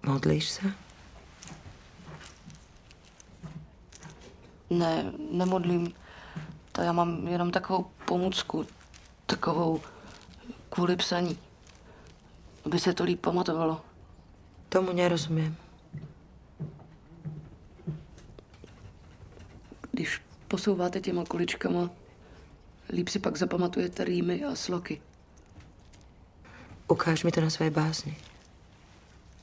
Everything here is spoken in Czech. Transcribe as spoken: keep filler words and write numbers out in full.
Modlíš se? Ne, nemodlím. To já mám jenom takovou pomůcku, takovou kvůli psaní, aby se to líp pamatovalo. Tomu nerozumím. Když posouváte těma kuličkama, líp si pak zapamatujete rýmy a sloky. Ukáž mi to na své básni.